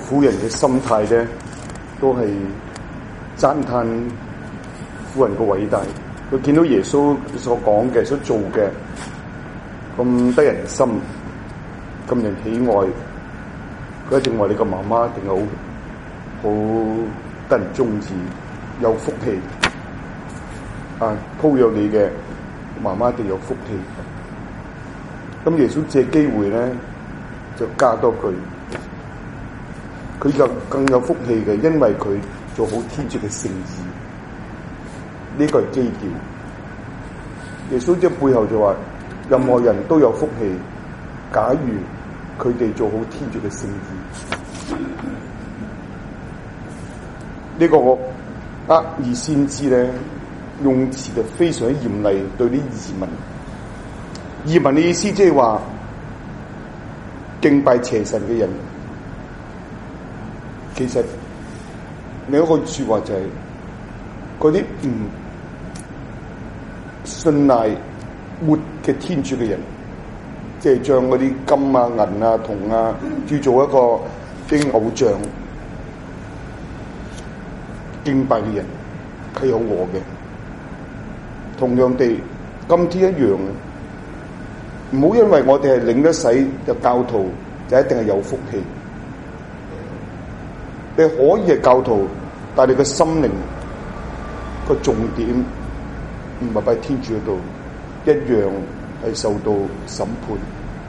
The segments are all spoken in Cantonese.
婦人嘅心態咧，都係讚嘆婦人嘅偉大。佢見到耶穌所講嘅、所做嘅咁得人心、咁人喜愛，佢一定話你個媽媽一定係好得人中意、有福氣啊！鋪養你嘅媽媽一定有福氣。咁耶穌借機會咧，就加多句，佢就更有福氣嘅，因為佢做好天主嘅聖意。呢個係基調。耶穌即係背後就話，任何人都有福氣，假如佢哋做好天主嘅聖意。呢個厄爾先知咧，用詞就非常之嚴厲對啲移民。移民嘅意思即係話敬拜邪神嘅人，其實另一個說話就係嗰啲唔信賴活嘅天主嘅人，即係將嗰啲金啊、銀啊、銅啊，鑄造一個啲偶像敬拜嘅人，係有禍嘅。同樣地，今天一樣嘅。唔好因為我哋係領咗洗嘅教徒就一定係有福氣。你可以係教徒，但係你嘅心靈個重點唔係喺天主嗰度，一樣係受到審判。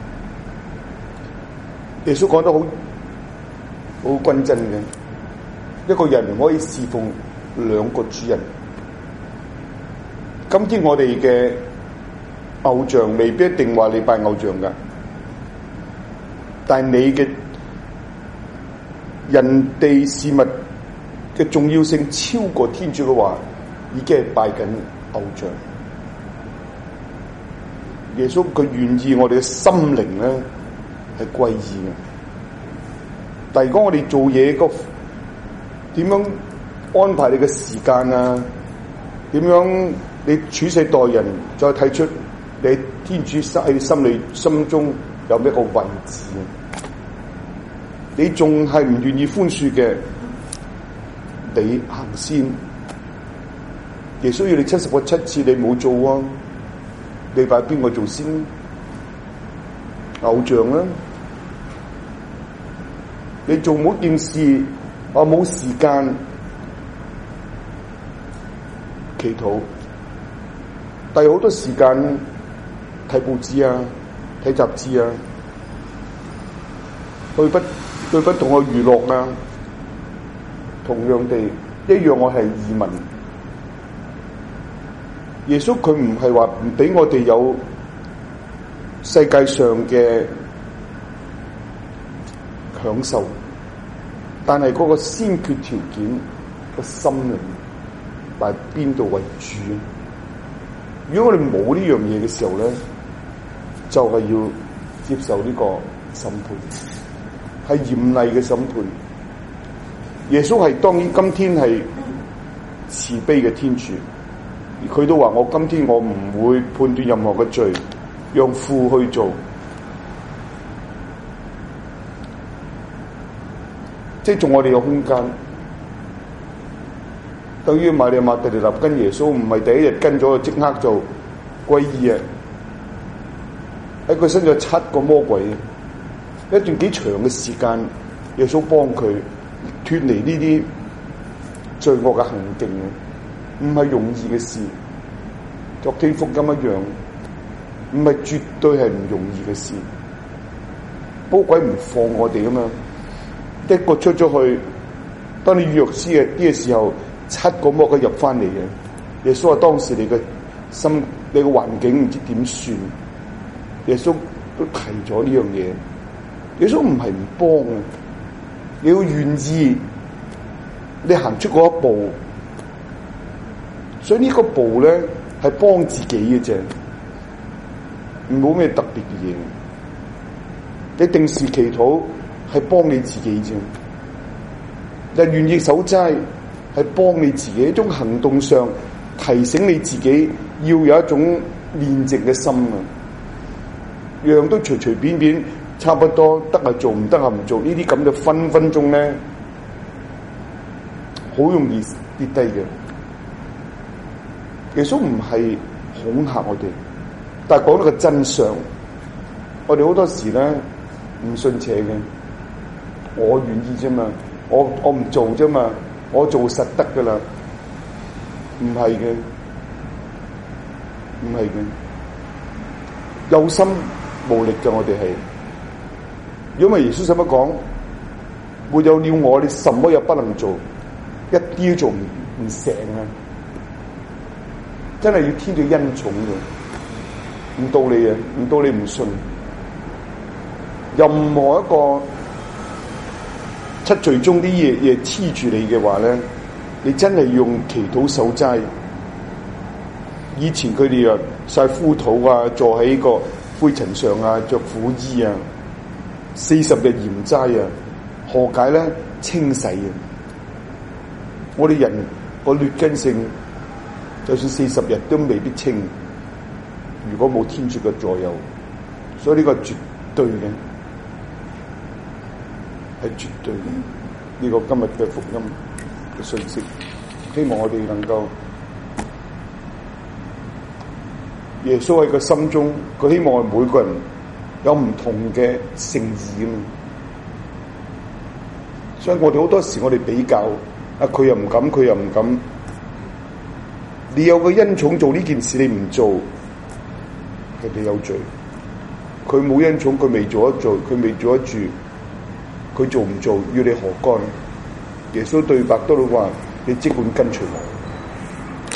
耶穌講得好均真嘅，一個人唔可以侍奉兩個主人。今天我哋嘅偶像未必一定話你拜偶像噶，但係你嘅人哋事物嘅重要性超過天主嘅話，已經係拜緊偶像。耶穌佢願意我哋嘅心靈咧係歸依嘅，但係如果我哋做嘢個點樣安排你嘅時間啊，點樣你處世待人，再睇出你天主喺心中有咩個位置？你仲係唔願意寬恕嘅，你行先。耶穌要你70個7次，你冇做啊！你拜邊個做先？偶像啊！你做某件事，我冇時間祈禱，但係好多時間睇報紙啊，睇雜誌啊，對不同嘅娛樂啊，同樣地一樣，我係移民。耶穌佢唔係話唔俾我哋有世界上嘅享受，但係嗰個先決條件個心靈擺邊度為主？如果我哋冇呢樣嘢嘅時候咧，就係要接受呢個審判，係嚴厲嘅審判。耶穌係當然今天係慈悲嘅天主，佢都話我今天我唔會判斷任何嘅罪，讓父去做。即係仲我哋有空間，等於瑪利亞瑪達肋納跟耶穌唔係第一日跟咗就即刻就歸依啊！喺佢身上有7個魔鬼，一段幾長嘅時間，耶穌幫佢脫離呢啲罪惡嘅行徑，唔係容易嘅事。昨天福音一樣，唔係絕對係唔容易嘅事。魔鬼唔放我哋啊嘛！一個出咗去，當你弱勢嘅啲嘅時候，7個魔鬼入翻嚟嘅。耶穌話當時你嘅心、你嘅環境唔知點算，耶穌都提咗呢樣嘢。耶穌唔係唔幫啊，你要願意，你行出嗰一步。所以呢個步咧係幫自己嘅啫，冇咩特別嘅嘢。你定時祈禱係幫你自己啫，你願意守齋係幫你自己，一種行動上提醒你自己要有一種煉淨嘅心啊！樣都隨隨便便差不多得係做，唔得係唔做。呢啲咁嘅分分鐘咧，好容易跌低嘅。耶穌唔係恐嚇我哋，但係講到個真相。我哋好多時咧唔信邪嘅，我願意啫嘛，我唔做啫嘛，我做實得噶啦，唔係嘅，唔係嘅，有心無力嘅我哋係。如果唔係耶穌使乜講？沒有了我，你什麼也不能做，一啲都做唔成啊！真係要天主恩寵嘅，唔到你啊，唔到你唔信。任何一個七罪中啲嘢黐住你嘅話咧，你真係用祈禱守齋。以前佢哋啊曬枯土啊，坐喺個灰塵上啊，着苦衣啊，40日嚴齋啊，何解咧？清洗啊！我哋人個劣根性，就算40日都未必清。如果冇天主嘅助佑，所以呢個絕對嘅。係絕對嘅，呢個今日嘅福音嘅信息，希望我哋能夠耶穌喺個心中，佢希望我哋每個人有唔同嘅誠意啊嘛。所以我哋好多時我哋比較，佢又唔敢，佢又唔敢。你有個恩寵做呢件事，你唔做，係你有罪。佢冇恩寵，佢未做得做，佢未做得住。佢做唔做，與你何干？耶穌對白都會話：你即管跟隨我。